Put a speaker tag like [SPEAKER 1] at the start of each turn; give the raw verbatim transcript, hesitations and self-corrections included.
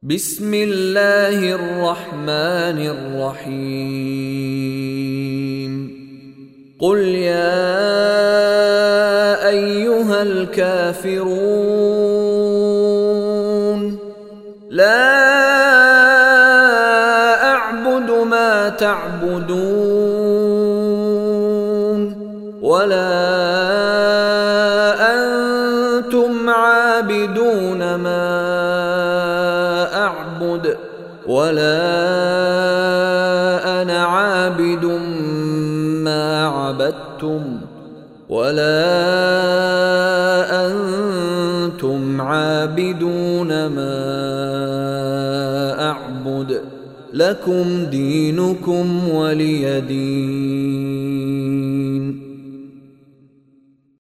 [SPEAKER 1] بسم الله الرحمن الرحيم قل يا أيها الكافرون لا أعبد ما تعبدون ولا أنتم عابدون ما أعبد ولا أنا عابد ما عبدتم ولا أنتم عابدون ما أعبد لكم دينكم ولي دين.